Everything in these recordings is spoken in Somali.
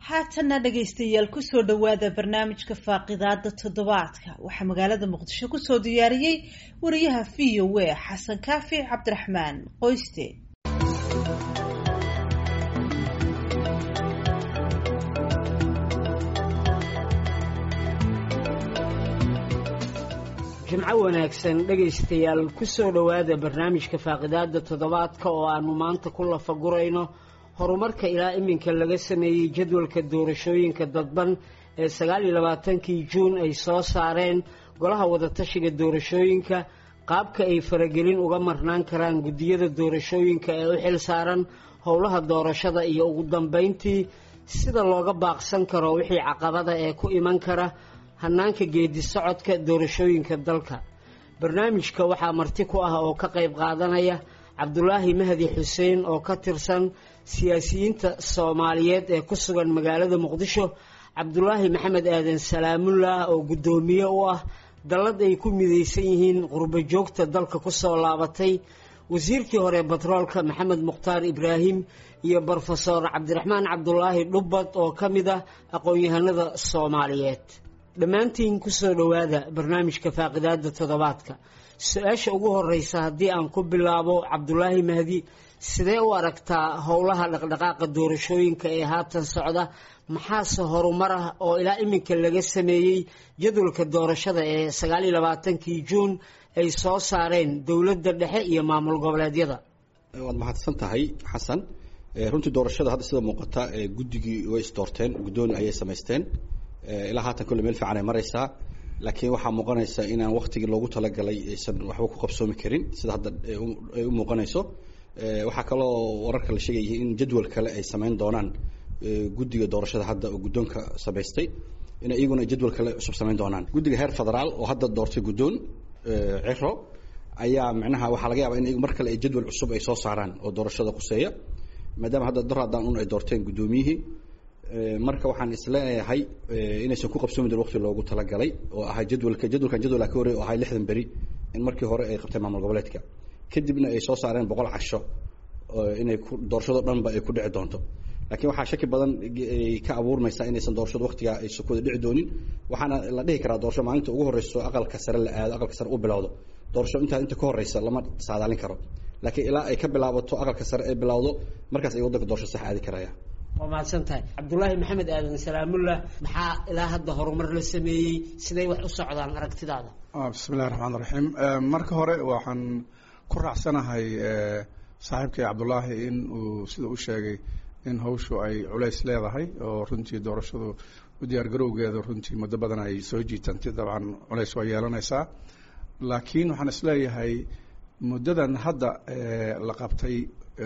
haatana dhagaystayaal kusoo dhawaada barnaamijka faaqidaada toddobaadka waxaa magaalada muqdisho kusoo diyaariyey wariyaha VOA xasan kaafi cabdiraxmaan qoyste. jimco wanaagsan dhagaystayaal kusoo dhawaada barnaamijka faaqidaada toddobaadka oo aanu maanta ku lafagurayno horumarka ilaa iminka laga sameeyey jadwalka doorashooyinka dadban ee 29kii Juun ay soo saareen golaha wadatashiga doorashooyinka qaabka ay faragelin uga marnaan karaan gudiyada doorashooyinka ee u xil saaran howlaha doorashada iyo ugu dambeyntii sida looga baaqsan karo wixii caqabada ee ku iman kara hanaanka geedi socodka doorashooyinka dalka. barnaamijka waxaa marti ku ah oo ka qayb qaadanaya Cabdulaahi Mahdi Xuseen oo ka tirsan siyaasiyiinta Soomaaliyeed ee ku sugan magaalada Muqdisho, Cabdulaahi Maxamed Aadan Salaamullah oo gudoomiye u ah dalad ay ku mideysan yihiin qurbo joogta dalka ku soo laabatay, wasiirkii hore batroolka Maxamed Mukhtaar Ibraahim iyo Professor Cabdiraxmaan Cabdulaahi Dhubbad oo kamid ah aqoon-yahanada Soomaaliyeed. dhammaantiin kusoo dhawaada barnaamijka faaqidaada toddobaadka. su-aasha ugu horeysa haddii aan ku bilaabo Cabdulaahi Mahdi, sidee u aragtaa howlaha dhaqdhaqaaqa doorashooyinka ee haatan socda, maxaase horumar ah oo ilaa iminka laga sameeyey jadwalka doorashada ee 29kii Juun ay soo saareen dowladda dhexe iyo maamul goboleedyada? waad mahadsan tahay xasan. runtii doorashada hadda sida muuqata guddigii way isdoorteen, guddoon ayay samaysteen, ilaa haatan kulli meel fiican ay maraysaa, laakiin waxaa muuqanaysa inaan waqtigii loogu talagalay aysan waxba ku qabsoomi karin sida hadda ay u muuqanayso. waxaa kaloo wararka la sheegayay in jadwal kale ay samayn doonaan guddiga doorashada hadda oo guddoonka samaystay, in iyaguna jadwal kale cusub samayn doonaan. guddiga heer federaal oo hadda doortay guddoon ciro ayaa macnaha waxaa laga yaabaa in iyagu mar kale ay jadwal cusub ay soo saaraan oo doorashada quseeya, maadaama hadda daraadaan un ay doorteen guddoomiyihii. marka waxaan isleeyahay inaysan ku qabsoomi doon waqti loogu talagalay oo ahay jadwalkan ka horeey oo ahay 60 beri in markii hore ay qabteen maamul goboleedka, kadibna ay soo saareen 100 casho inay doorashado dhanba ay ku dhici doonto. laakiin waxaa shaki badan ay ka abuurmaysaa inaysan doorashada waqtiga ay soo kooda dhici doonin. waxaana la dhihi karaa doorasho maalinta ugu horeyso aqalka sare la aado, aqalka sare u bilowdo, doorasho inta ka horeysa lama saadaalin karo, laakiin ilaa ay ka bilaabato aqalka sare ay bilowdo markaas ay waddanka doorasho sax aadi karayaan. waa mahadsantahay. Cabdulaahi Maxamed Aadan Salaamullah, maxaa ilaa hadda horumar la sameeyey, siday wax u socdaan aragtidaada? bismillahi raxmaani raxiim. marka hore waxaan ku raacsanahay saaxiibkay Cabdulaahi in uu sida u sheegay in hawshu ay culays leedahay oo runtii doorashadu u diyaar garowgeeda runtii muddo badan ay soo jiitantay, dabcan culays waa yeelanaysaa. laakiin waxaan isleeyahay muddadan hadda la qabtay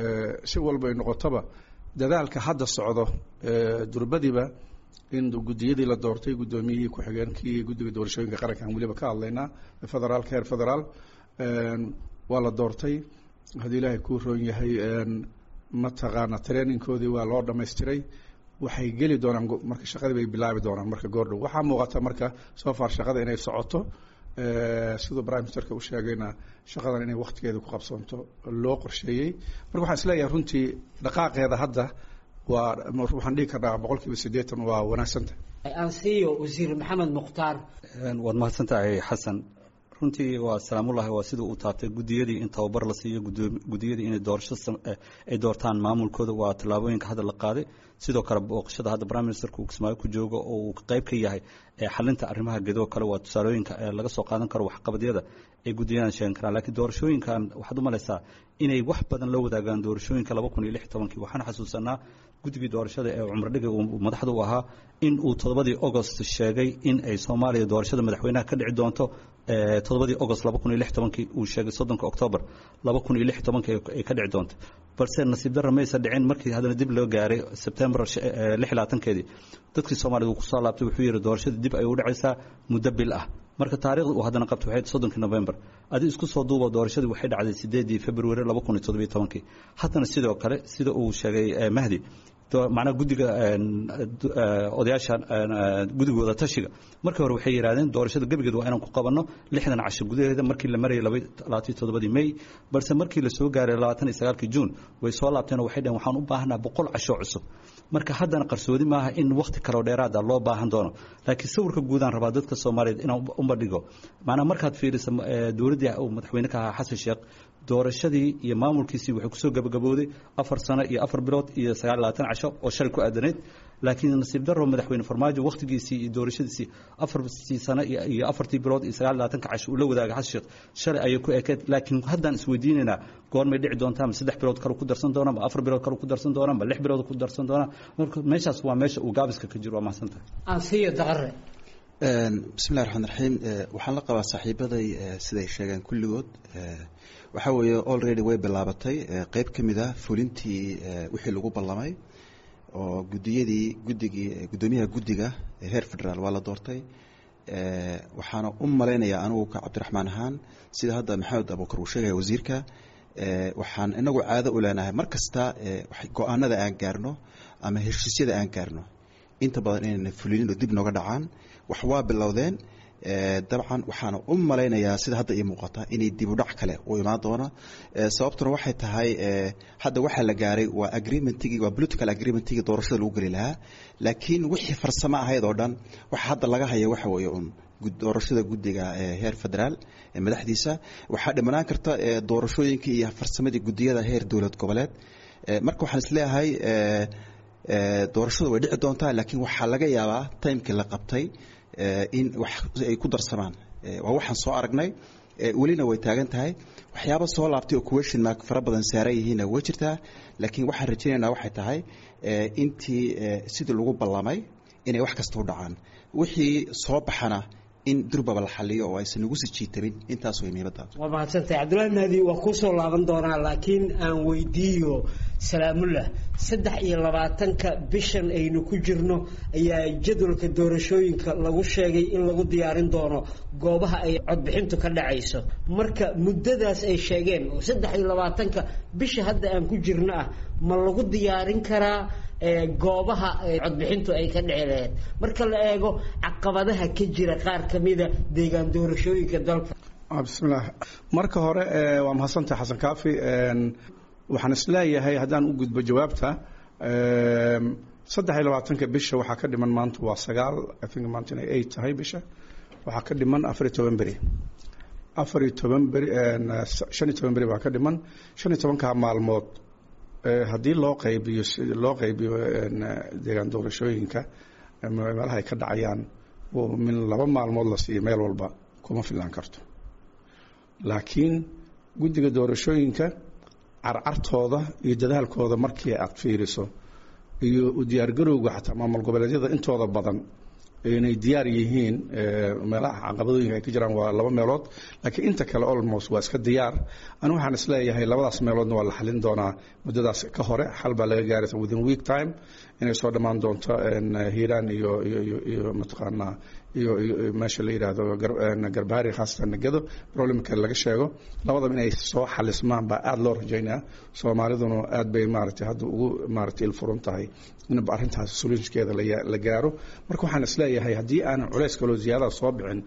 si walba ay noqotaba dadaalka hadda socdo durbadiba in gudiyadii la doortay, guddoomiyihii ku-xigeenkii guddiga doorashooyinka qaranka aan weliba ka hadlaynaa federaalka heer federaal waa la doortay. haddii ilaahay kuu roon yahay mataqaana trainingkoodii waa loo dhamaystiray, waxay geli doonaan marka shaqadii bay bilaabi doonaan marka goordhow. waxaa muuqata marka soo far shaqada inay socoto, siduu prime ministerka u sheegayna shaqadan inay waqtigeeda ku qabsoonto loo qorsheeyey. marka waxaan isleeyahay runtii dhaqaaqeeda hadda waa waxaan dhihi karnaa 80% waa wanaagsantahay. aansiyo wasiir Maxamed Mukhtaar. waad mahadsantahay xasan. runtii waa salaamullahi, waa siduu u taabtay gudiyadii in tababar la siiyo, gudiyadii inay doorasho ay doortaan maamulkooda, waa tallaabooyinka hadda la qaaday. sidoo kale booqashada hadda prime ministerku uu Kismaayo ku joogo oo uu qayb ka yahay xalinta arrimaha gedo kale, waa tusaalooyinka laga soo qaadan karo waxqabadyada ay gudiyadaan sheegan karaan. laakiin doorashooyinkan waxaad u malaysaa inay wax badan la wadaagaan doorashooyinka 2016. waxaan xasuusanaa guddigii doorashada ee Cumar Dhige uu madaxda u ahaa in uu 7 August sheegay in ay Soomaaliya doorashada madaxweynaha ka dhici doonto 7 August 2016 uu sheegay 3 October 2016 ay ka dhici doonto, balse nasiib darro ma aysan dhicin. markii hadana dib loo gaaray September 26 dadkii Soomaalidu ku soo laabtay wuxuu yiri doorashada dib ay u dhacaysaa muddo bil ah. marka taariikhdu uu hadana qabtay waxay 3 November, adii isku soo duuba doorashadu waxay dhacday 8 February 2017. haddana sidoo kale sida uu sheegay Mahdi, macna guddiga odayaasha guddigooda tashiga markii hore waxay yiraahdeen doorashada gabigeedu waa inaan ku qabanno 60 casho gudaheeda markii la marayay 27 May, balse markii la soo gaaray 29 June way soo laabteen oo waxay dhaheen waxaan u baahnaa 100 casho cusub. marka haddana qarsoodi maaha in waqti kale oo dheeraad ah loo baahan doono laakiin sawirka guud aan rabaa dadka Soomaaliyeed inaan u bandhigo macnaha markaad fiiriso dowladda uu madaxweyne ka ahaa Xasan Sheekh doorashadii iyo maamulkiisii wuxuu ku soo gabagabooday 4 sano iyo 4 bilood iyo 29 casho oo shal ku aadaneed laakiin nasiib darro madaxweyne Farmaajo waqtigiisii iyo doorashadiisii 4 sano iyo 4 bilood iyo 29 casho uu la wadaagay Xasan Sheekh shalay ayay ku ekeed laakiin haddaan isweydiinayna goormay dhici doontaa 3 bilood kale ku darsan doona ama 4 bilood kale ku darsan doona ama 6 bilood ku darsan doona marka meeshaas waa meesha uu gaabiska ka jiro waa mahadsantahay aan siiyo daqare bismillahi raxmaani raxiim waxaan la qabaa saaxiibaday siday sheegeen kulligood waxa weeye already way bilaabatay qayb ka mid ah fulintii wixii lagu ballamay oo gudoomiyaha guddiga heer federaal waa la doortay waxaana u malaynayaa anigu ka cabdiraxmaan ahaan sida hadda maxamed abuukar uu sheegaya wasiirka waxaan inagu caado u leenahay mar kasta go-aanada aan gaarno ama heshiisyada aan gaarno inta badan inayna fulinin oo dib nooga dhacaan wax waa bilowdeen dabcan waxaana u malaynayaa sida hadda ii muuqata inay dib u dhac kale u imaan doona sababtuna waxay tahay hadda waxaa la gaaray waa agreementigii waa political agreementigii doorashada lagu geli lahaa laakiin wixii farsamo ahayd oo dhan waxa hadda laga haya waxa weeye un doorashada guddiga heer federaal madaxdiisa waxaa dhimanaan karta doorashooyinka iyo farsamadii guddiyada heer dowlad goboleed marka waxaan isleeyahay doorashadu way dhici doontaa laakiin waxaa laga yaabaa timekii la qabtay in wax ay ku darsamaan waa waxaan soo aragnay welina way taagan tahay waxyaabo soo laabtay oo question mark fara badan saaran yihiinna way jirtaa laakiin waxaan rajaynaynaa waxay tahay intii sidii lagu ballamay inay wax kasta u dhacaan wixii soo baxana in durbaba la xaliyo oo aysan ugu sii jiitamin intaas way muhiimada waa mahadsantahay Cabdullaahi Mahdi waa ku soo laaban doonaa laakiin aan weydiiyo Salaamullah 23ka bishan aynu ku jirno ayaa jadwalka doorashooyinka lagu sheegay in lagu diyaarin doono goobaha ay codbixintu ka dhacayso marka muddadaas ay sheegeen 23ka bisha hadda aan ku jirno ah ma lagu diyaarin karaa goobaha codbixintu ay ka dhaceen marka la eego caqabadaha ka jira qaar kamida deegaan doorashooyinka dalka bismillaah marka hore waa mahadsantahay Xasan Kaafi waxaan isleeyahay haddaan u gudbo jawaabta 23ka bisha waxaa ka dhiman maanta waa 9 I think maanta inay 8 tahay bisha waxaa ka dhiman 14 beri 14 beri 15 beri waa ka dhiman 15ka maalmood haddii loo qaybiyo deegaan doorashooyinka meelaha ay ka dhacayaan min 2 maalmood la siiyo meel walba kuma filan karto laakiin guddiga doorashooyinka carcartooda iyo dadaalkooda markii aad fiiriso iyo u diyaargarowga xataa maamul goboleedyada intooda badan inay diyaar yihiin meelaha caqabadooyinka ay ka jiraan waa 2 meelood laakiin inta kale almost waa iska diyaar anu waxaan isleeyahay labadaas meeloodna waa la xalin doonaa muddadaas ka hore xal baa laga gaaraysa within week time inay soo dhammaan doonto hiiraan iyo mataqaanaa iyo meesha la yiraahdo garbaari khaasatan nagado problemka laga sheego labadaba inay soo xalismaan baa aad loo rajaynaa Soomaaliduna aad bay maartay hadda ugu maartay il furan tahay in arrintaas solutionkeeda la gaaro marka waxaan isleeyahay haddii aan culays kale oo ziyaada soo bixin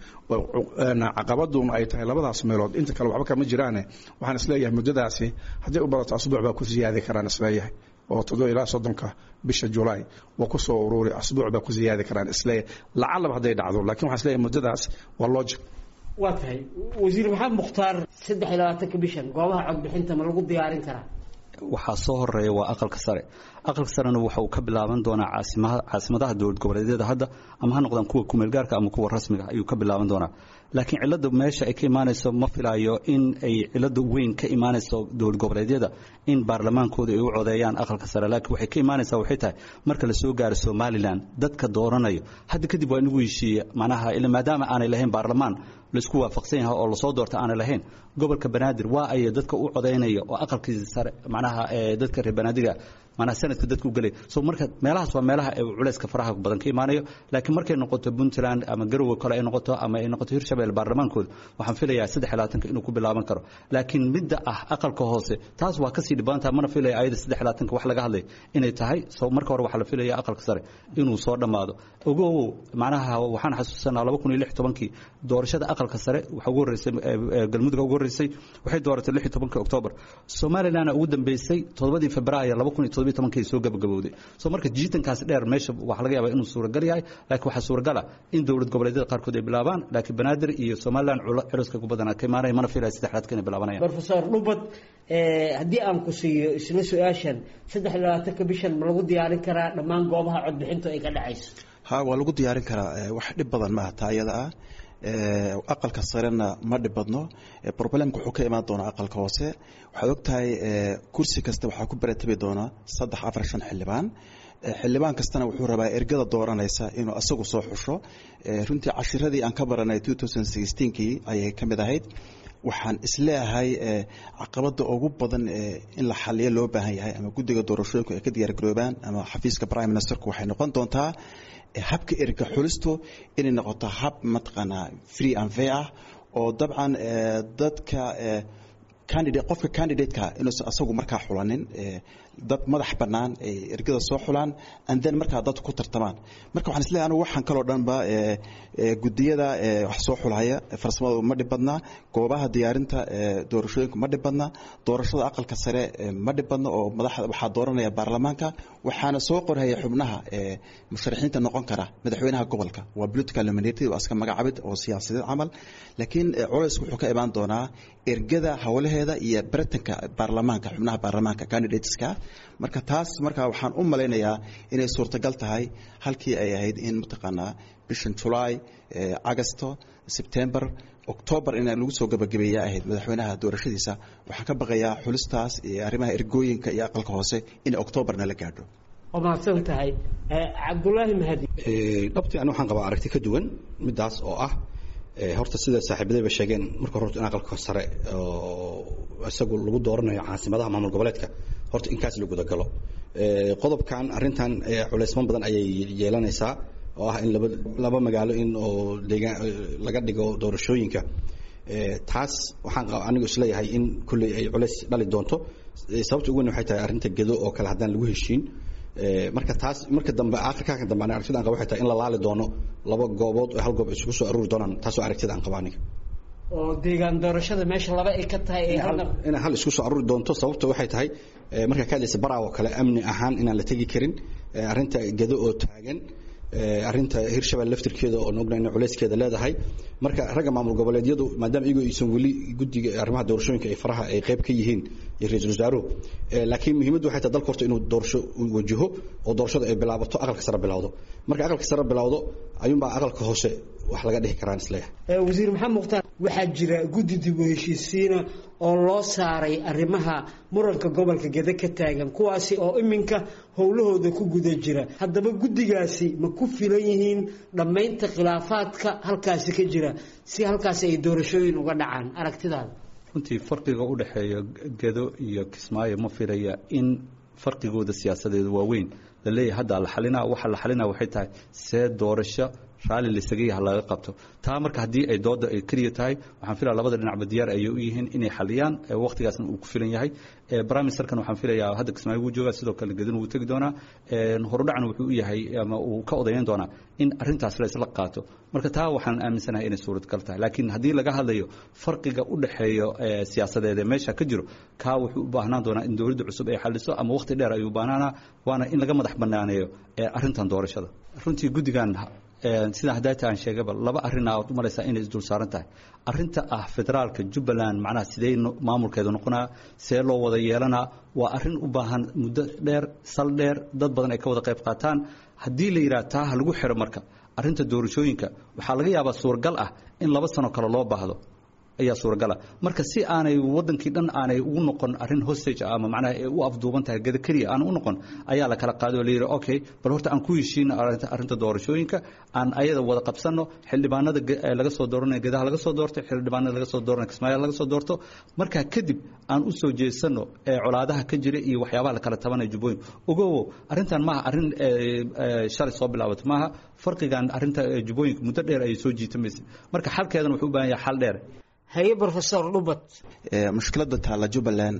caqabaduna ay tahay labadaas meelood inta kale waxba kama jiraan waxaan isleeyahay muddadaasi haddii u barato asbuuc baa ku ziyaadi karaan isleeyahay oo 7 ilaa 30 bisha July waa ku soo ururi asbuuc baa ku ziyaadi karaan isleeyahay lacalab haday dhacdo laakiin waxaan isleeyahay muddadaas waa logic waa tahay wasiir maxamed mukhtaar 23ka bishan goobaha codbixinta ma lagu diyaarin karaa waxaa soo horeeya waa aqalka sarena waxa uu ka bilaaban doonaa caasimadaha dowlad goboleedyada hadda ama ha noqdaan kuwa kumeel gaarka ama kuwa rasmiga ayuu ka bilaaban doonaa laakiin cilada meesha ay ka imaanayso ma filayo in ay cilada weyn ka imaanayso dowlad goboleedyada in baarlamaankooda ay u codeeyaan aqalka sare laakiin waxay ka imaanaysaa waxay tahay marka la soo gaaro Somaliland dadka dooranayo hadda kadib waa inagu heshiiya macnaha ila maadaama aanay lahayn baarlamaan la isku waafaqsan yahay oo la soo doorta aanay lahayn gobolka Banaadir waa ay dadka u codeynaya oo aqalkiisa sare macnaha dadka reer Banaadir mana sanadka dadku galay soo marka meelahaas waa meelaha ay culayska faraha badan ka imaanayo laakiin markay noqoto Puntland ama Garowe kale ay noqoto ama ay noqoto Hirshabelle baarlamaankooda waxaan filayaa 23ka inuu ku bilaaban karo laakiin midda aqalka hoose taas waa ka sii dhibaanta mana filayaa ayada 23ka wax laga hadlay inay tahay soo marka hore waxa la filayaa aqalka sare inuu soo dhamaado ogow macnaha waxaan xasuusanaa 2016 doorashada aqalka sare waxa ugu horeysay galmudug ugu horeysay waxay dooratay 16 October Somaliland ugu dambeysay 7 Febraayo 2017 17 soo gabagabowday soo marka jiitankaas dheer meesha waxa laga yaabaa inuu suuragal yahay laakiin waxa suuragal ah in dawlad goboleedyada qaarkood ay bilaabaan laakiin banaadir iyo Soomaaliland culuska ku badan ka imaanay mana fiiray saddexaad kana bilaabanayaan Professor Dhubad haddii aan ku siiyo isla su'aashan 23 bishan ma lagu diyaarin karaa dhammaan goobaha codbixinta ay ka dhacayso ha waa lagu diyaarin karaa wax dhib badan ma aha iyada ah aqalka sarena ma dhibadno problemku wuxuu ka imaan doonaa aqalka hoose waxaad ogtahay kursi kasta waxaa ku baratabi doona 3-4-5 xildhibaan kastana wuxuu rabaa ergada dooranaysa inuu asagu soo xusho runtii cashiradii aan ka baranay 2016kii ayay ka mid ahayd waxaan isleeyahay caqabada ugu badan in la xaliyo loo baahan yahay ama guddiga doorashooyinku ay ka diyaar garoobaan ama xafiiska prime ministerku waxay noqon doontaa habka erga xulistu inay noqoto hab mataqaanaa free and fair oo dabcan dadka qofka candidateka inuusan asagu markaa xulanin dad madax bannaan ay ergada soo xulaan and then markaa dadku ku tartamaan marka waxaan isleeyahay anigu waxaan kaloo dhanba guddiyada wax soo xulaya farsamadu ma dhibadna goobaha diyaarinta doorashooyinku ma dhibadna doorashada aqalka sare ma dhibadna oo madaxda waxaa dooranaya baarlamaanka waxaana soo qoraya xubnaha musharaxiinta noqon kara madaxweynaha gobolka waa political nominated waa iska magacaabid oo siyaasadeed camal laakiin culaysku wuxuu ka imaan doonaa ergada hawlaheeda iyo baratanka baarlamaanka xubnaha baarlamaanka candidateska marka taas marka waxaan u malaynayaa inay suurtagal tahay halkii ay ahayd in mataqaanaa bishan July Agosto September October in lagu soo gabagabeeyaa ahayd madaxweynaha doorashadiisa waxaan ka baqayaa xulistaas iyo arrimaha ergooyinka iyo aqalka hoose in October-na la gaadho oo maadsan tahay Cabdullaahi Mahdi dhabtii aan waxaan qabaa aragti ka duwan midaas oo ah horta sida saaxiibadayba sheegeen marka hore in aqalka sare oo isagu lagu dooranayo caasimadaha maamul goboleedka horta inkaas lagu gudagalo qodobkan arintan culeysman badan ayay yeelanaysaa oo ah in laba magaalo in oo deegaan laga dhigo doorashooyinka taas waxaan anigu isleeyahay in kulli ay culeys dhali doonto sababta ugu weyn waxay tahay arinta gedo oo kale haddaan lagu heshiin marka taas marka dambe aakhirka dambe aragtida aan qabo waxay tahay in la laali doono laba goobood oo hal goob isugu soo aruuri doonaan taas oo aragtida aan qabo aniga oo deegaan doorashada meesha laba ay ka tahay in hal isku soo aruuri doonto sababta waxay tahay marka ka hadlaysa baraawo kale amni ahaan inaan la tagi karin arinta gedo oo taagan arinta Hirshabelle laftirkeeda oo noqonayna culeyskeeda leedahay marka raga maamul goboleedyadu maadaama iyagu aysan wali guddiga arrimaha doorashooyinka ay faraha ay qayb ka yihiin iyo ra'iisul wasaaruhu laakiin muhiimaddu waxay tahay dalka horta inuu doorasho wajaho oo doorashada ay bilaabato aqalka sare bilowdo marka aqalka sare bilowdo ayuunbaa aqalka hoose wax laga dhihi karaan isleeyahay wasiir maxamed mukhtaar waxaa jira guddi dib u heshiisiina oo loo saaray arrimaha muranka gobolka Gede ka taagan kuwaasi oo iminka howlahooda ku guda jira haddaba guddigaasi ma ku filan yihiin dhamaynta khilaafaadka halkaasi ka jira si halkaas ay doorashooyin uga dhacaan aragtidaada runtii farqiga u dhaxeeya Gedo iyo Kismaayo ma filaya in farqigooda siyaasadeed waa weyn la leeyahay hadda la xalinaa waxa la xalinaa waxay tahay see doorasho raali la isagay laga qabto taa marka hadii ay dooda ay kaliya tahay waxaan filayaa labada dhinacba diyaar ay u yihiin inay xaliyaan waqtigaasna uu ku filan yahay prime ministerkan waxaan filayaa hadda Kismaayo uu joogaa sidoo kale Gedin uu tagi doonaa horudhacan wuxuu u yahay ama uu ka odayn doonaa in arintaas la isla qaato marka taa waxaan aaminsanahay inay suurtagal tahay laakiin hadii laga hadlayo farqiga u dhaxeeyo siyaasadeed meesha ka jiro ka wuxuu u baahnaan doonaa in dawladda cusub ay xaliso ama waqti dheer ay u baahnaan waana in laga madax banaaneeyo arintan doorashada runtii guddigan sida hadda aan sheegaba laba arin aad u malaysaa inay isdul saaran tahay arinta ah federaalka Jubbaland macnaha sidee maamulkeedu noqonaa see loo wada yeelanaa waa arin u baahan muddo dheer sal dheer dad badan ay ka wada qayb qaataan hadii la yiraahdo taa lagu xiro marka arinta doorashooyinka waxa laga yaabaa suuragal ah in 2 sano kale loo baahdo ayaa suuragal marka si aanay wadankii dhan aanay ugu noqon arin hostage ama macnaha ay u afduuban tahay gada kaliya aan u noqon ayaa la kala qaaday oo la yiri okay bal horta aan ku heshiin arinta doorashooyinka aan ayada wada qabsano xildhibaanada laga soo dooranay gadaha laga soo doortay xildhibaanada laga soo dooranay Kismaayo laga soo doorto marka kadib aan u soo jeesano colaadaha ka jira iyo waxyaabaha la kala tabanay jubbooyin ogow arintan ma arin shalay soo bilaabatay maaha farqigan arinta jubbooyinka muddo dheer ay soo jiitamaysa marka xalkeedan wuxuu u baahan yahay xal dheer haye Professor Dhubad mushkiladda taala Jubbaland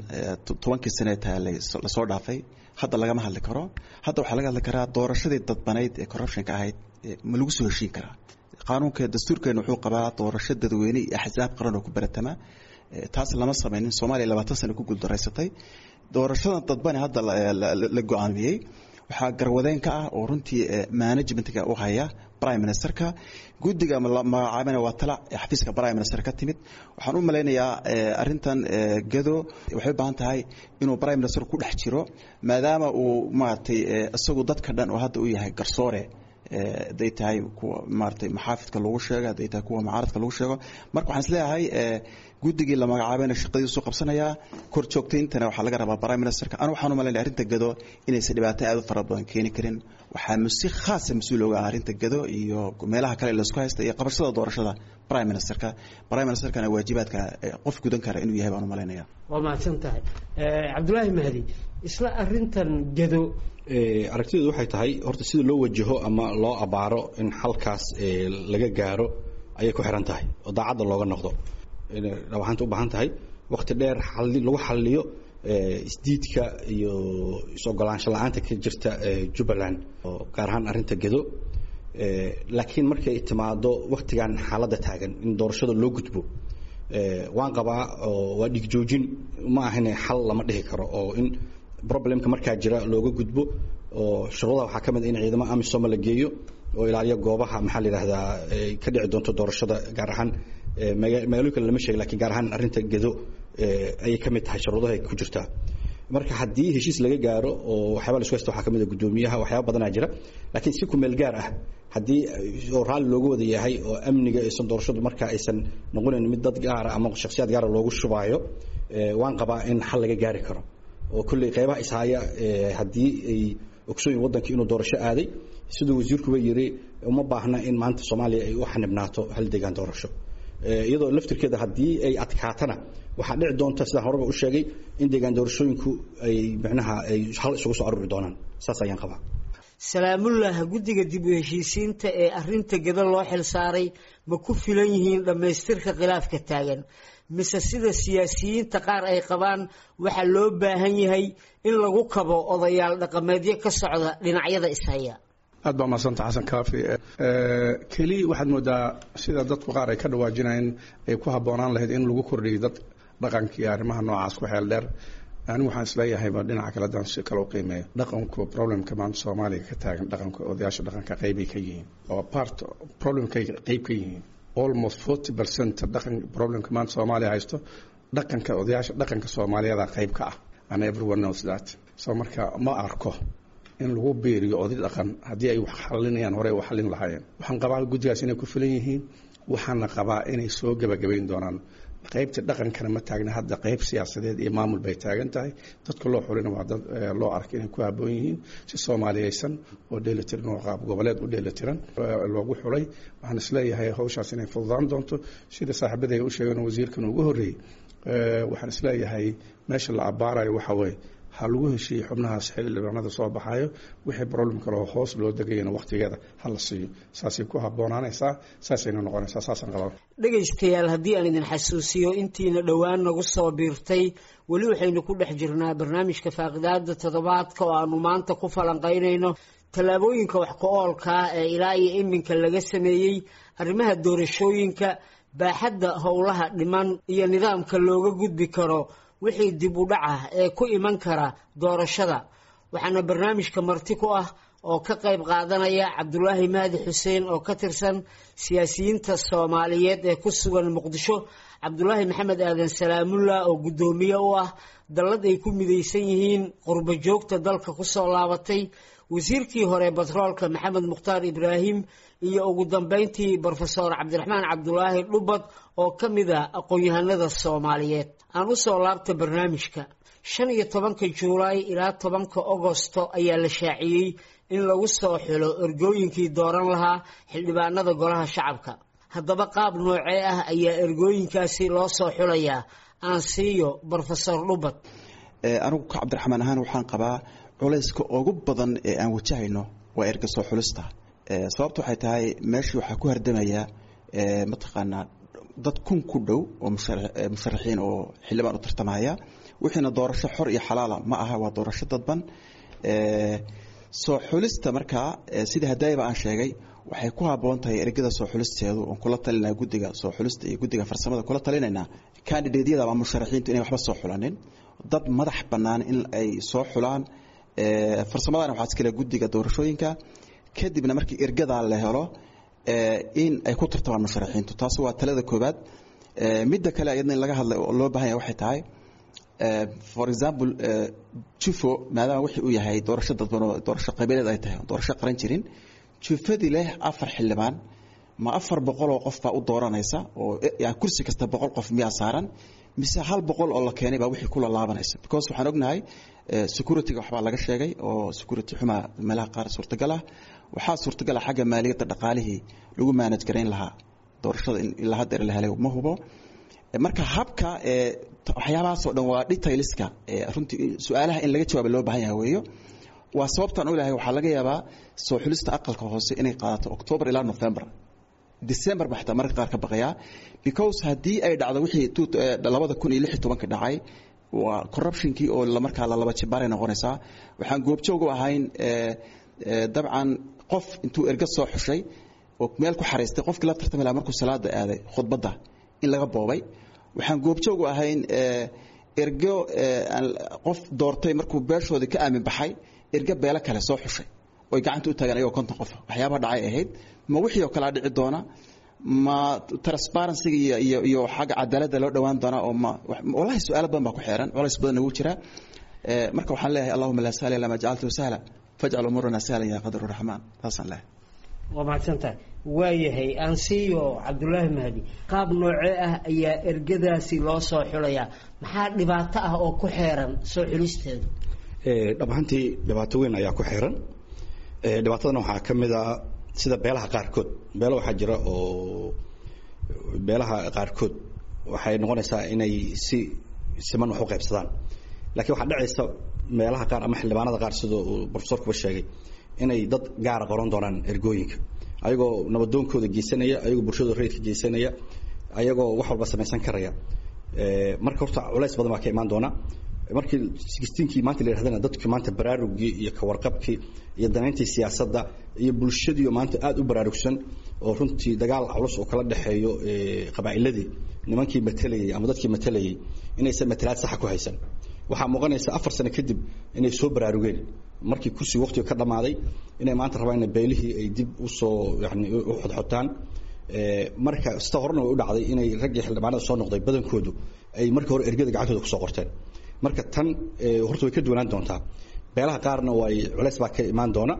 10 sano taala la soo dhaafay hadda laga ma hadli karo hadda waxa laga hadli karaa doorashadii dadbaneyd ee corruption ka ahayd ma lagu soo heshiin karaa qaanuunka dastuurkeena wuxuu qabaa doorasho dadweyne iyo axsaab qaran oo ku baratama taas lama sameeynin Soomaaliya 20 sano ku guuldareysatay doorashadan dadbani hadda la go'aamiyey waxaa garwadeen ka ah oo runtii managementka u haya prime ministerka guddiga magacaabana waa tala xafiiska prime minister ka timid waxaan u malaynayaa arrintan gado waxay u baahan tahay inuu prime minister ku dhex jiro maadaama uu maaragtay isagu dadka dhan oo hadda u yahay garsoore haday tahay kuwa maaragtay maxaafidka lagu sheego haday tahay kuwa mucaaradka lagu sheego marka waxaan isleeyahay guddigii la magacaabayna shaqadiisu qabsanayaa kor joogtayntana waxaa laga rabaa prime ministerka anu waxaan u malaynaya arrinta gado inaysan dhibaato aad u fara badan keeni karin waxaa si khaasa mas-uul oga ah arrinta gado iyo meelaha kale laisku haysta iyo qabashada doorashada prime ministerkana waajibaadka qof gudan kara inuu yahay baan u malaynaya waa mahadsan tahay cabdulaahi mahdi isla arrintan gado aragtideedu waxay tahay horta sida loo wajaho ama loo abaaro in halkaas laga gaaro ayay ku xiran tahay oo daacadda looga noqdo waxaanta u baahan tahay waqti dheer lagu xalliyo isdiidka iyo is-ogolaansho la-aanta ka jirta Jubbaland oo gaar ahaan arrinta gado laakiin markay timaado waqtigan xaaladda taagan in doorashada loo gudbo waan qabaa oo waa dhig joojin ma ahane xal lama dhihi karo oo in problemka markaa jira looga gudbo oo shuruudaha waxaa ka mid in ciidamada amisom la geeyo oo ilaaliyo goobaha maxaa la yiraahdaa ay ka dhici doonto doorashada gaar ahaan magaalooyinka lama sheego laakiin gaar ahaan arrinta gado ay ka mid tahay shuruudaha ay ku jirtaa marka haddii heshiis laga gaaro oo waxyaaba la isku haysto waxaa ka mid ah guddoomiyaha waxyaaba badanaa jira laakiin si ku meel gaar ah haddii oo raalli loogu wada yahay oo amniga aysan doorashadu markaa aysan noqonayn mid dad gaara ama shakhsiyaad gaara loogu shubaayo waan qabaa in xal laga gaari karo oo kulley qaybaha ishaya haddii ay ogsooyin waddankii inuu doorasho aaday siduu wasiirkuba yiri uma baahna in maanta Soomaaliya ay u xanibnaato hal deegaan doorasho iyadoo laftirkeeda haddii ay adkaatana waxaa dhici doonta sida horeba u sheegay in deegaan doorashooyinku ay macnaha ay hal isugu soo ururi doonaan saas ayaan qabaa salaamullah guddiga dib u heshiisiinta ee arrinta gada loo xil saaray ma ku filan yihiin dhammaystirka khilaafka taagan mise sida siyaasiyiinta qaar ay qabaan waxa loo baahan yahay in lagu kabo odayaal dhaqameedyo ka socda dhinacyada ishaya aad baa maasanta xasan kaafi keli waxaad moodaa sida dadku qaar ay ka dhawaajinayeen ay ku habboonaan lahayd in lagu kordhiyo dad dhaqankii arrimaha noocaas ku xeel dheer anigu waxaan isleeyahayba dhinaca kale haddaan si kale u qiimeeyo dhaqanku problemka maanta Soomaaliya ka taagan dhaqanka odayaasha dhaqanka qaybay ka yihiin oo part problemkay qayb ka yihiin almost 40% dhaqan problemka maanta Soomaaliya haysto dhaqanka odayaasha dhaqanka Soomaaliyeed qayb ka ah and everyone knows that so marka ma arko in lagu beeriyo oday dhaqan haddii ay wax xalinayaan hore wax xalin lahaayeen waxaan qabaa guddigaas inay ku filan yihiin waxaana qabaa inay soo gabagabayn doonaan qaybta dhaqankana ma taagna hadda qayb siyaasadeed iyo maamul bay taagan tahay dadka loo xulina waa dad loo arkay inay ku habboon yihiin si Soomaaliyeysan oo dheelitiran oo qaab goboleed u dheelitiran loogu xulay waxaan isleeyahay hawshaas inay fududaan doonto sida saaxiibada ay u sheegeen wasiirkan ugu horreeyay waxaan isleeyahay meesha la abaarayo waxa weeye ha lagu heshiiyey xubnahaas xildhibaanada soo baxayo wixii problem kale oo hoos loo degayana waqtigeeda ha la siiyo saasay ku habboonaanaysaa saasayna noqonaysaa saasaan qabaa dhegaystayaal haddii aan idin xasuusiyo intiina dhowaan nagu soo biirtay weli waxaynu ku dhex jirnaa barnaamijka faaqidaada toddobaadka oo aanu maanta ku falanqaynayno tallaabooyinka wax ku oolka ee ilaa iyo iminka laga sameeyey arrimaha doorashooyinka baaxadda howlaha dhiman iyo nidaamka looga gudbi karo wixii dib u dhaca ee ku iman kara doorashada waxaana barnaamijka marti ku ah oo ka qayb qaadanaya Cabdulaahi Mahdi Xuseen oo ka tirsan siyaasiyiinta Soomaaliyeed ee ku sugan Muqdisho Cabdulaahi Maxamed Aadan Salaamullah oo gudoomiye u ah dallad ay ku midaysan yihiin qurbo joogta dalka ku soo laabatay wasiirkii hore batroolka Maxamed Mukhtaar Ibraahim iyo ugu dambeyntii Professor Cabdiraxmaan Cabdulaahi Dhubad oo ka mid ah aqoon-yahanada Soomaaliyeed aan u soo laabtay barnaamijka 15 Juulaay ilaa 10 Agoosto ayaa la shaaciyay in lagu soo xilo ergooyinkii dooran lahaa xildhibaanada golaha shacabka haddaba qaab noocee ah ayaa ergooyinkaasi loo soo xulayaa aan siiyo Professor Dhubad anigu ka Cabdiraxmaan ahaan waxaan qabaa culayska ugu badan ee aan wajahayno waa erga soo xulista sababtu waxay tahay meeshii waxa ku hardamaya mataqaanaa dad kun ku dhow oo musharaxiin oo xildhibaan u tartamaya wixina doorasho xor iyo xalaal ma aha waa doorasho dadban soo xulista marka sida hadayba aan sheegay waxay ku habboon tahay ergada soo xulisteedu oo kula talinaa guddiga soo xulista iyo guddiga farsamada kula talinayna candidate-yada ama musharaxiintu inay waxba soo xulanin dad madax bannaan in ay soo xulaan farsamadana waxaa iskale guddiga doorashooyinka kadibna markii ergadaa la helo in ay ku tartamaan musharaxiintu taasi waa talada koobaad midda kale iyadna in laga hadlay oo loo baahan yahay waxay tahay for example jufo maadaama wixii uu yahay doorasho dadban oo doorasho qabiileed ay tahay doorasho qaran jirin jufadii leh 4 xildhibaan ma 400 oo qof baa u dooranaysa oo yani kursi kasta 100 qof miyaa saaran mise 100 oo la keenay baa wixii kula laabanaysa because waxaan ognahay security-ga waxbaa laga sheegay oo security xuma meelaha qaar suurtagal ah waxaa suurtagal ah xagga maaliyadda dhaqaalihii lagu manage gareyn lahaa doorashada in ilaa hadda la helay ma hubo marka habka waxyaabahaas oo dhan waa detailska runtii su'aalaha in laga jawaabo loo baahan yahay weeyo waa sababtan oo ilaahay waxaa laga yaabaa soo xulista aqalka hoose inay qaadato October ilaa November December baxta marka qaar ka baqaya because hadii ay dhacdo wixii 2016 dhacay waa corruption-kii oo la markaa la laba jibaar noqonaysa waxaan goobjoog u ahayn dabcan qof intuu erga soo xushay oo meel ku xareystay qofkii la tartamay markuu salaada aaday khudbada in laga boobay waxaan goobjoog u ahayn ergo qof doortay markuu beeshoodii ka aamin baxay erga beela kale soo xushay oo gacanta u taagan ayuu 50 qof waxyaabaha dhacay ahayd ma wixii oo kala dhici doona ma transparency iyo xagga cadaaladda loo dhawaan doona oo ma wallahi su'aalo badan baa ku xeeran walaal badan ugu jira marka waxaan leeyahay Allahumma la sahla illa ma ja'altu sahla faj'al umurana sahlan ya qadar rahman taasan leh ومعتنتا waayahay aan siiyo Cabdullaahi Mahdi qaab noocee ah ayaa ergadaasi loo soo xulaya maxaa dhibaato ah oo ku xeeran soo xulisteedu dhabaantii dhibaato weyn ayaa ku xeeran dhibaatadana waxaa kamid ah sida beelaha qaarkood beelo waxa jira oo beelaha qaarkood waxay noqonaysaa inay si siman wax u qaybsadaan laakiin waxa dhacaysa meelaha qaar ama xildhibaanada qaar sida professorku sheegay inay dad gaar qoran doonaan ergooyinka ayagoo nabadoonkooda geysanaya ayagoo bulshada reerka geysanaya ayagoo wax walba sameeysan karaya marka horta culays badan baa ka imaan doona markii 16kii maanta la yiraahdana dadku maanta baraarugii iyo ka warqabkii iyo danayntii siyaasadda iyo bulshadii maanta aad u baraarugsan oo runtii dagaal culus oo kala dhaxeeyo qabaa'iladii nimankii matalayay ama dadkii matalayay inaysan matalaad sax ku haysan waxa muuqanaysa 4 sano kadib inay soo baraarugeen markii kursi waqtiga ka dhamaaday inay maanta rabaan in beelihii ay dib u soo yani u xodxotaan marka sida horena way u dhacday inay ragii xildhibaanada soo noqday badankoodu ay markii hore ergada gacantooda ku soo qorteen marka tan horta way ka duwanaan doontaa beelaha qaarna way culays baa ka imaan doona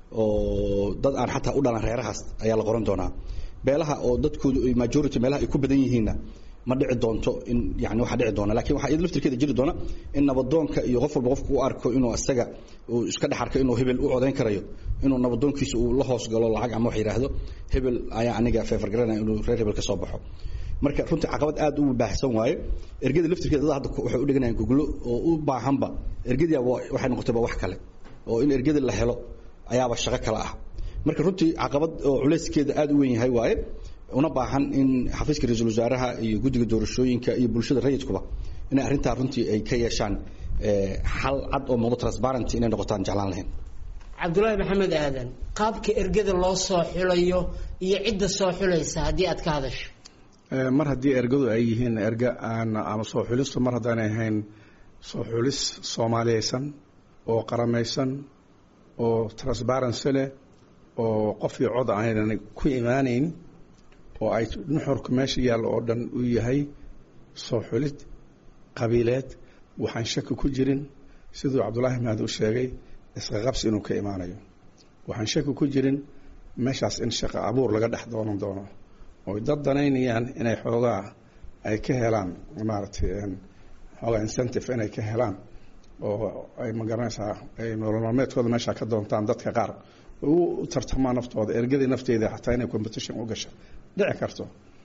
oo dad aan xataa u dhalan reerahaas ayaa la qoran doonaa beelaha oo dadkoodu majority meelaha ay ku badan yihiinna ma dhici doonto in yani waxa dhici doona laakiin waxa iyada laftirkeeda jiri doona in nabadoonka iyo qof walba qofku u arko inuu asaga uu iska dhaxarka inuu hebel u codeyn karayo inuu nabadoonkiisa uu la hoos galo lacag ama wax yiraahdo hebel ayaa aniga favor garanaya inuu reer hebel ka soo baxo marka runtii caqabad aad u baahsan waaye ergada laftirkeeda dad hadda waxay u dhiganayaan guglo oo u baahanba ergada waxay noqotay wax kale oo in ergada la helo ayaaba shaqo kale ah marka runtii caqabad oo culeyskeeda aad u weyn yahay waaye una baahan in xafiiska ra'iisul wasaaraha iyo guddiga doorashooyinka iyo bulshada rayidkuba in arrinta runtii ay ka yeeshaan xal cad oo muuqdo transparent inay noqotaan jeclaan lahayn Cabdullaahi Maxamed Aadan qaabka ergada loo soo xulayo iyo cidda soo xulaysa hadii aad ka hadasho mar haddii ergadu ay yihiin erga aan ama soo xulistu mar haddaan ahayn soo xulis Soomaaliyeysan oo qaramaysan oo transparency leh oo qof iyo cod aan ku imaanayn oo ay nuxurka meesha yaal oo dhan u yahay soo xulid qabiileed waxaan shaki ku jirin sidoo Cabdullaahi Mahdi u sheegay isqa qabsi inuu ka imaanayo waxaan shaki ku jirin meeshaas in shaqo abuur laga dhex doono oo dad danaynayaan inay xoogaa ay ka helaan maaragtay xoogaa incentive inay ka helaan oo ay magaranaysaa ay nolol maalmeedkooda meesha ka doontaan dadka qaar u tartamaan naftooda ergadii nafteeda xataa inay competition u gasho dhici karto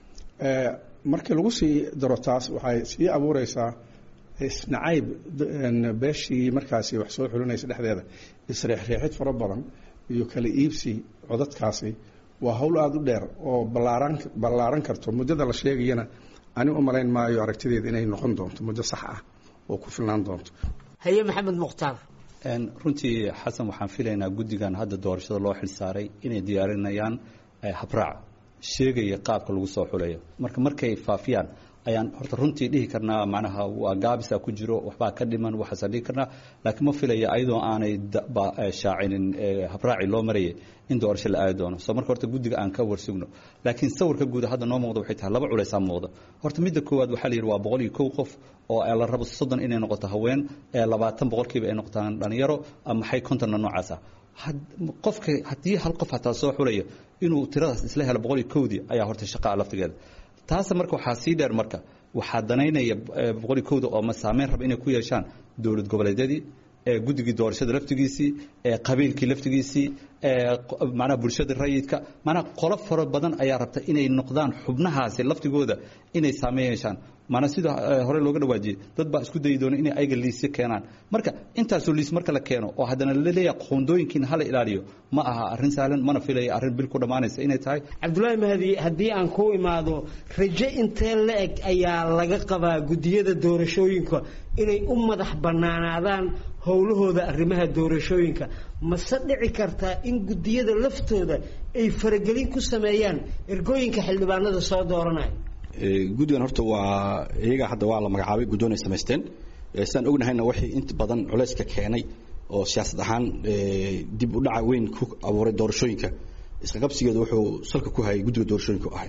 markii lagu sii daro taas waxay sii abuureysaa isnacayb beeshii markaasi wax soo xulinaysa dhexdeeda isreexreexid fara badan iyo kala iibsi codadkaasi waa hawl aad u dheer oo ballaaran karto muddada la sheegayana ani u malayn maayo aragtideeda inay noqon doonto muddo sax ah oo ku filnaan doonto haye Maxamed Mukhtaar runtii xasan waxaan filaynaa guddigan hadda doorashada loo xilsaaray inay diyaarinayaan habraac sheegaya qaabka lagu soo xulayo markay faafiyaan ayaan horta runtii dhihi karnaa macnaha waa gaabisa ku jiro waxbaa ka dhiman waxaasaan dhihi karnaa laakiin ma filaya ayadoo aanay shaacinin habraaci loo marayay in doorasho la aadi doono soo marka horta guddiga aan ka warsugno laakiin sawirka guud hadda noo muuqda waxay tahay laba culaysaa muuqda horta midda koowaad waxaa la yidhi waa 101 qof oo la rabo 30 inay noqoto haween 20 boqolkiiba ay noqotaan dhalinyaro ama maxay 50 noocaas ah qofka haddii hal qof hataa soo xulaya inuu tiradaas isla helo 101 ayaa horta shaqaa laftigeeda taas marka waxaa sii dheer marka waxaa danaynaya 101 oo ma saameyn raba inay ku yeeshaan dowlad goboleedyadii guddigii doorashada laftigiisii qabiilkii laftigiisii macnaha bulshada rayidka macnaha qolo fara badan ayaa rabta inay noqdaan xubnahaasi laftigooda inay saameyn yeeshaan maana sida hore looga dhawaajiyay dad baa isku dayi doona inay ayaga liisyo keenaan marka intaasoo liis marka la keeno oo haddana la leeyahay qoondooyinkiina hala ilaaliyo ma aha arrin sahlan mana filaya arrin bil ku dhammaanaysa inay tahay cabdullaahi mahdi haddii aan ku imaado rajo intee la eg ayaa laga qabaa guddiyada doorashooyinka inay u madax bannaanaadaan howlahooda arrimaha doorashooyinka mase dhici kartaa in guddiyada laftooda ay faragelin ku sameeyaan ergooyinka xildhibaanada soo dooranaya guddigan horta waa iyaga hadda waa la magacaabay guddoon ay samaysteen sidaan ognahayna waxay inta badan culayska keenay oo siyaasad ahaan dib u dhaca weyn ku abuuray doorashooyinka isqa qabsigeeda wuxuu salka ku hayay guddiga doorashooyinka u ahay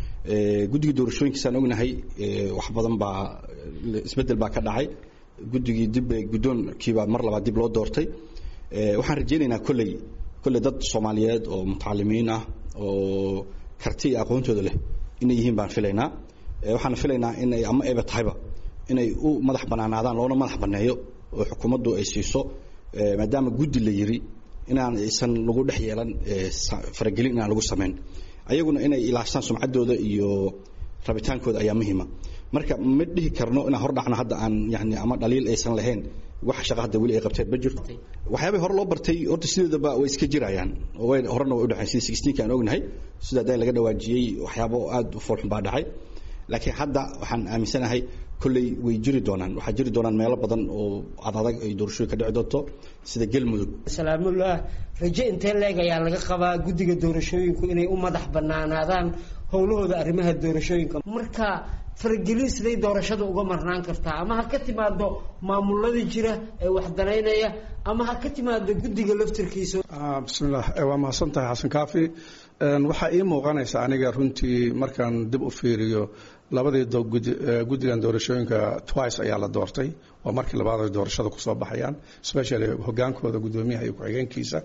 guddiga doorashooyinka sidaan ognahay wax badan baa isbeddel baa ka dhacay guddigii dib guddoonkiibaa mar labaad dib loo doortay waxaan rajaynaynaa kolley dad Soomaaliyeed oo mutacalimiin ah oo karti iyo aqoontooda leh inay yihiin baan filaynaa waxaan filaynaa inay ama ayba tahayba inay u madax banaanaadaan loona madax baneeyo oo xukuumaddu ay siiso maadaama guddi la yiri inaan aysan lagu dhex yeelan faragelin inaan lagu sameyn ayaguna inay ilaashaan sumcaddooda iyo rabitaankooda ayaa muhiima marka ma dhihi karno inaan hor dhacno hadda aan yani ama dhaliil aysan lahayn wax shaqo hadda weli ay qabteen ma jirto waxyaabay hore loo bartay horta sideedaba way iska jirayaan oo way horena way u dhaxayn sida 16 aan ognahay sida day laga dhawaajiyay waxyaabo aad u foolxun baa dhacay laakiin hadda waxaan aaminsanahay kulley way jiri doonaan meelo badan oo adag ay doorashooyinka dhici doonto sida Galmudug salaamullah rajo intee leeg ayaa laga qabaa guddiga doorashooyinku inay u madax bannaanaadaan howlahooda arrimaha doorashooyinka marka faragelin siday doorashada uga marnaan kartaa ama ha ka timaado maamulada jira ee wax danaynaya ama ha ka timaado guddiga laftirkiisa bismillah waa mahadsantahay xasan kaafi waxaa ii muuqanaysa aniga runtii markaan dib u fiiriyo labadii guddigan doorashooyinka twice ayaa la doortay waa markii labaad ay doorashada kusoo baxayaan especially hogaankooda guddoomiyaha iyo ku-xigeenkiisa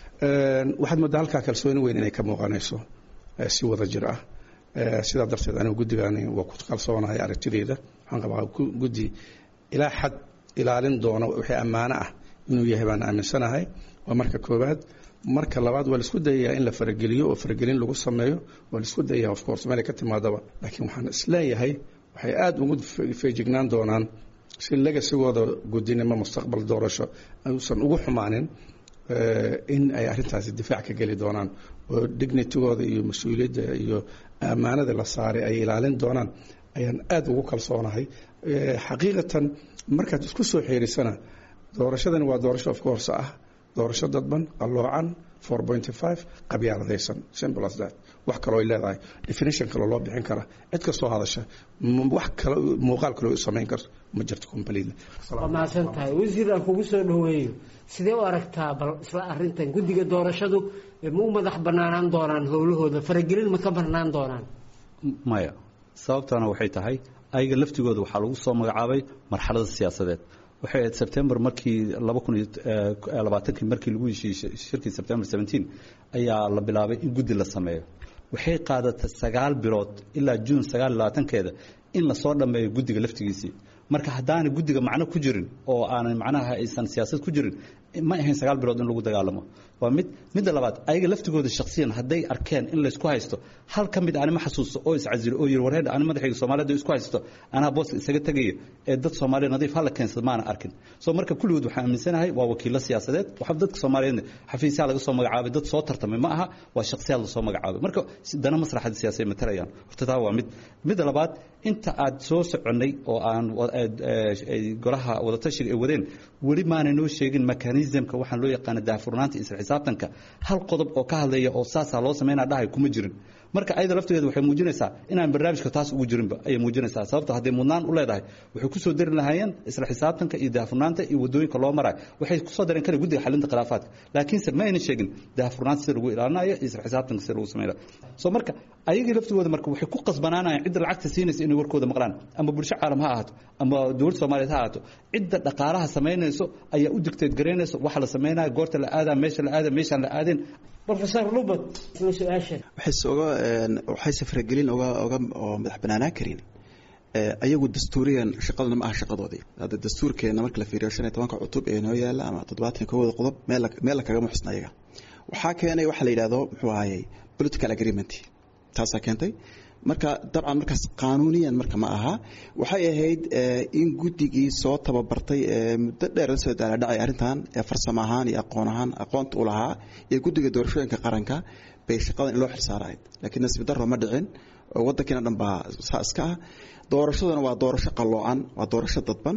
waxaad moodaa halkaa kalsooni weyn inay ka muuqanayso si wada jir ah sidaa darteed anigu guddigani waa ku kalsoonahay aragtideeda waxaan qabaa guddi ilaa xad ilaalin doona wixii ammaano ah inuu yahay baan aaminsanahay waa marka koowaad marka labaad waa la isku dayayaa in la farageliyo oo faragelin lagu sameeyo waa la isku dayayaa of course meel ka timaadaba laakiin waxaan isleeyahay waxay aad ugu feejignaan doonaan si legasigooda guddinimo mustaqbal doorasho ayuusan ugu xumaanin in ay arrintaasi difaac ka geli doonaan oo dignitygooda iyo mas-uuliyadda iyo ammaanada la saaray ay ilaalin doonaan ayaan aad ugu kalsoonahay xaqiiqatan markaad isku soo xeerisana doorashadani waa doorasho of course ah doorasho dadban alloocan 4.5 qabyaaladaysan simple as that wax kaloo ay leedahay definition kaloo loo bixin kara cid kastoo hadasha wax kale muuqaal kaloo samayn karto ma jirto completely waa mahadsantahay wasiir aan kugu soo dhaweeyo sidee u aragtaa bal isla arrintan guddiga doorashadu ma u madax bannaanaan doonaan howlahooda faragelin ma ka marnaan doonaan maya sababtana waxay tahay ayaga laftigooda waxaa lagu soo magacaabay marxalada siyaasadeed waxay ahayd September markii 2020 markii lagu heshiiyay shirkii September 17 ayaa la bilaabay in guddi la sameeyo waxay qaadatay 9 bilood ilaa June 9-keeda in la soo dhameeyo guddiga laftigiisii marka haddaan guddiga macno ku jirin oo aanan macnaha aysan siyaasad ku jirin ma ahayn 9 bilood in lagu dagaalamo waa mid labaad ayaga laftigooda shakhsiyan haday arkeen in la isku haysto hal ka mid aan ma xasuusto oo iscazilo oo yir wareed aan madaxayga Soomaaliyeed isku haysto ana boos isaga tagay ee dad Soomaali nadiif hal keensan ma arkin soo marka kulligood waxaan aaminsanahay waa wakiilo siyaasadeed waxa dadka Soomaaliyeed xafiisyaal laga soo magacaabay dad soo tartamay ma aha waa shakhsiyaal la soo magacaabay marka dana masraxada siyaasadeed matarayaan horta taa waa mid labaad inta aad soo soconay oo aan golaha wada tashiga ay wadeen wali ma aanay noo sheegin mechanismka waxaan loo yaqaan daahfurnaanta isla xisaabtanka hal qodob oo ka hadlaya oo saasa loo sameeyna dhahay kuma jirin marka ayada lafteedu waxay muujinaysaa inaan barnaamijka taas ugu jirinba ayay muujinaysaa sababta hadday mudnaan u leedahay waxay ku soo dari lahaayeen isla xisaabtanka iyo daahfurnaanta iyo wadooyinka loo marayo waxay ku soo dareen kale guddiga xalinta khilaafaadka laakiinse ma aynan sheegin daahfurnaanta sida lagu ilaalinayo iyo isla xisaabtanka sida lagu samaynayo soo marka ayagii laftigooda marka waxay ku qasbanaanayaan cidda lacagta siinaysa inay warkooda maqlaan ama bulsho caalam ha ahaato ama dowladda Soomaaliyeed ha ahaato cidda dhaqaalaha samaynayso ayaa u digteed gareynayso waxa la samaynayo goorta la aadaa meesha la aadaa meeshaan la aadin Professor Lubot su'aasha waxay safragelin oo madax banaanaa karin ayagu dastuuriyan shaqadana ma aha shaqadoodii hada dastuurkeena marka la fiiriyo 15 cutub ee noo yaala ama 71 qodob meel kaga muxsna ayaga waxaa keenay waxa la yiraahdo muxuu ahaayay political agreement taasa keentay marka dabcan markaas qaanuuniyan marka ma aha waxay ahayd in guddigii soo tababartay muddo dheer la soo dhacay arintan farsamo ahaan iyo aqoonta u lahaa ee guddiga doorashooyinka qaranka bay shaqadan loo xilsaaray laakiin nasiib darro ma dhicin waddankeena dhan baa saaska doorashadana waa doorasho qaloocan waa doorasho dadban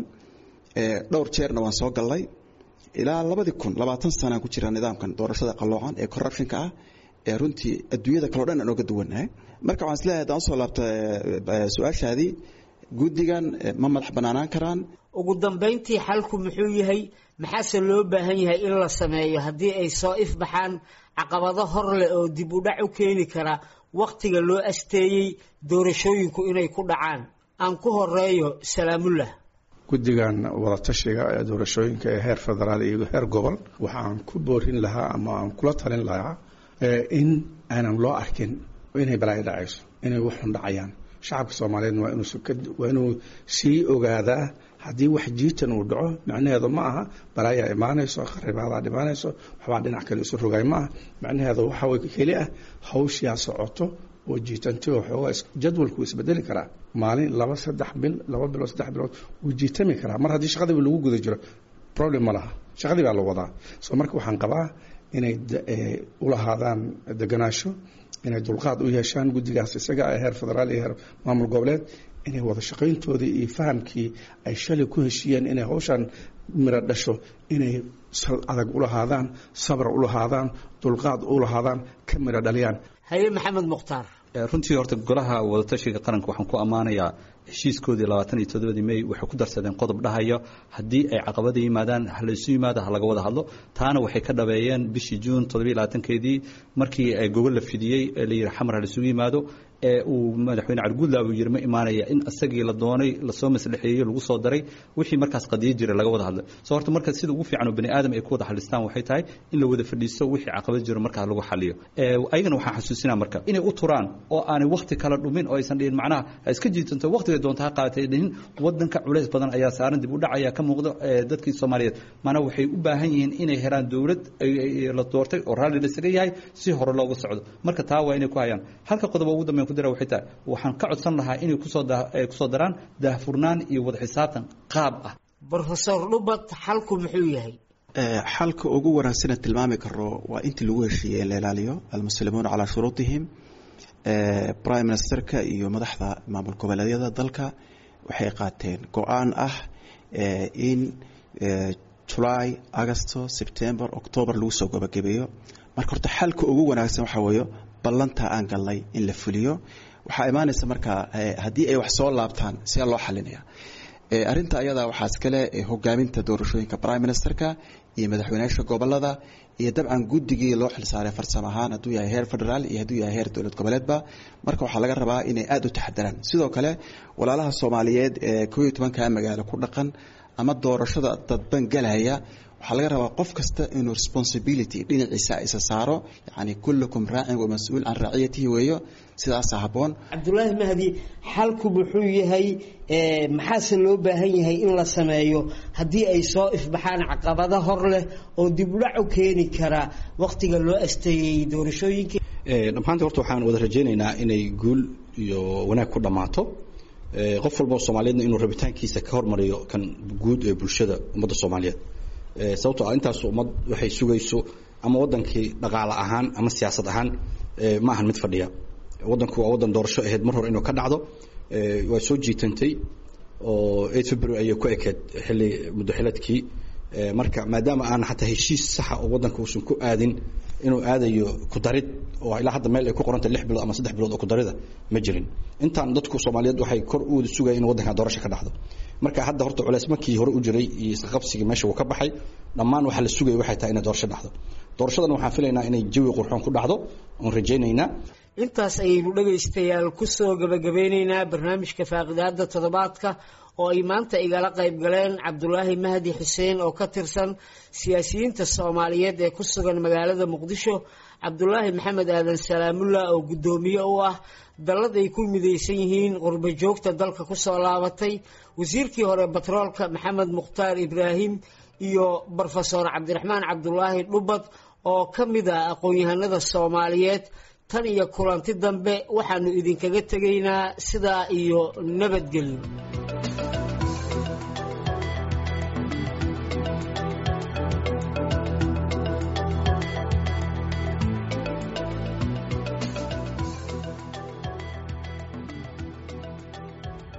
dhowr jeerna waan soo galay ilaa 2020 sano ku jira nidaamkan doorashada qaloocan ee corruptionka ah ee runtii adduunyada kale oo dhan aan uga duwanahay marka waxaan isleeyahay aan soo laabto su'aashaadii guddigan ma madax banaanaan karaan ugu dambeyntii xalku muxuu yahay maxaa loo baahan yahay in la sameeyo haddii ay soo ifbaxaan caqabado hor leh oo dib u dhac u keeni kara waqtiga loo asteeyay doorashooyinku inay ku dhacaan aan ku horeeyo Salaamullah guddigan wada tashiga ee doorashooyinka ee heer federaal iyo heer gobol waxaan ku boorin lahaa ama aan kula talin lahaa in aanan loo arkin inay balaa dhacayso inay wax xun dhacayaan shacabka Soomaaliyeed waa inuu sii ogaadaa haddii wax jiitan uu dhaco macnaheedu ma aha balaa imaanayso kharibaada dhimanayso waxba dhinac kale isu rogay ma aha macnaheedu waxa way kaliya hawshiya socoto oo jiitantii oo jadwalku isbedeli karaa maalin 2-3 bil 2 bilood 3 bilood uu jiitami karaa mar haddii shaqadii lagu guda jiro problem ma laha shaqadii baa la wadaa soo marka waxaan qabaa inay u lahaadaan deganaasho inay dulqaad u yeeshaan guddigaas isaga ah heer federaal iyo heer maamul goboleed inay wada shaqayntoodii iyo fahamkii ay shalay ku heshiiyeen inay hawshan mira dhasho inay sal adag u lahaadaan sabr u lahaadaan dulqaad u lahaadaan ka mira dhaliyaan haye Maxamed Mukhtaar runtii horta golaha wada tashiga qaranka waxaan ku amaanayaa heshiiskoodii 27 May waxay ku darsadeen qodob dhahayo haddii ay caqabado yimaadaan hal isu yimaado ha laga wada hadlo taana waxay ka dhabeeyeen bishii June 27keedii markii ay gobol la fidiyay la yiri xamar hal isu yimaado ee uu madaxweyne Cabdullaahi uu yiri ma imaanaya in asagii la doonay la soo maslaxeeyay lagu soo daray wixii markaas qadiyo jiray laga wada hadlo soo horta marka sida ugu fiican oo bani aadam ay ku wada xalistaan waxay tahay in la wada fadhiisto wixii caqabad jiro marka lagu xaliyo ayagana waxaan xasuusinaa marka inay u turaan oo aanay waqti kala dhumin oo aysan dhihin macnaha iska jiitanto waqtiga doonta ha qaatay dhihin wadanka culays badan ayaa saaran dib u dhacaya ka muuqdo dadkii Soomaaliyeed maana waxay u baahan yihiin inay helaan dawlad la doortay oo raalli la isaga yahay si hore loogu socdo marka taa waa inay ku hayaan halka qodob ugu dambeyn ku dira waxay tahay waxaan ka codsan lahaa inay ku soo daraan daahfurnaan iyo wada xisaabtan qaab ah Professor Lubot xalku muxuu yahay xalka ugu wanaagsan tilmaami karo waa intii lagu heshiiyay la ilaaliyo almuslimuuna ala shuruutihim prime ministerka iyo madaxda maamul goboleedyada dalka waxay qaateen go'aan ah in July, August, September, October lagu soo gabagabeeyo marka horta xalka ugu wanaagsan waxa weeyo ballanta aan galnay in la fuliyo waxa imaanaysa marka haddii ay wax soo laabtaan si loo xalinaya arinta ayada waxa iskale hogaaminta doorashooyinka prime ministerka iyo madaxweynaha gobolada iyo dabcan guddigii loo xilsaaray farsamo ahaan hadduu yahay heer federaal iyo hadduu yahay heer dowlad goboleedba marka waxa laga rabaa inay aad u taxadaraan sidoo kale walaalaha Soomaaliyeed ee 12 magaalo ku dhaqan ama doorashada dadban galaya waxa laga rabaa qof kasta inuu responsibility dhinaciisa isa saaro yani kullukum raa'in wa mas'uul an ra'iyatihi weeyo sidaas haboon Cabdullaahi Mahdi xalku muxuu yahay maxaa loo baahan yahay in la sameeyo haddii ay soo ifbaxaan caqabado hor leh oo dib u dhac u keeni kara waqtiga loo asteeyay doorashooyinka dhammaantii horta waxaan wada rajaynaynaa inay guul iyo wanaag ku dhamaato qof walba Soomaaliyeed inuu rabitaankiisa ka hormariyo kan guud ee bulshada ummadda Soomaaliyeed sababtoo intaas ummad waxay sugayso ama wadankii dhaqaale ahaan ama siyaasad ahaan ma ahan mid fadhiya wadanku waa wadan doorasho ahayd mar hore inuu ka dhacdo waa soo jiitantay oo 8 February ayay ku ekeed xilli muddo xiladkii marka maadaama aan xataa heshiis saxa oo waddanka uusan ku aadin inuu aadayo ku darid oo ilaa hadda meel ay ku qoranta 6 bilood ama 3 bilood oo ku darida ma jirin intaan dadku Soomaaliyeed waxay kor u wada sugayeen in waddanka doorasho ka dhacdo marka hadda horta culays markii hore u jiray iyo isqabsiga meesha uu ka baxay dhammaan waxa la sugayay waxay tahay in doorasho dhacdo doorashadan waxaan filaynaa inay jawi qurxoon ku dhacdo oo rajaynaynaa intaas ayaynu dhagaystayaal ku soo gabagabeynaynaa barnaamijka faaqidaada toddobaadka oo ay maanta igala qayb galeen Cabdulaahi Mahdi Xuseen oo ka tirsan siyaasiyiinta Soomaaliyeed ee ku sugan magaalada Muqdisho Cabdulaahi Maxamed Aadan Salaamulla oo gudoomiye u ah dalad ay ku mideysan yihiin qurba joogta dalka ku soo laabatay wasiirkii hore batroolka Maxamed Mukhtaar Ibraahim iyo Professor Cabdiraxmaan Cabdulaahi Dhubad oo ka mid ah aqoon-yahanada Soomaaliyeed tan iyo kulanti dambe waxaanu idinkaga tegaynaa sidaa iyo nabadgelyo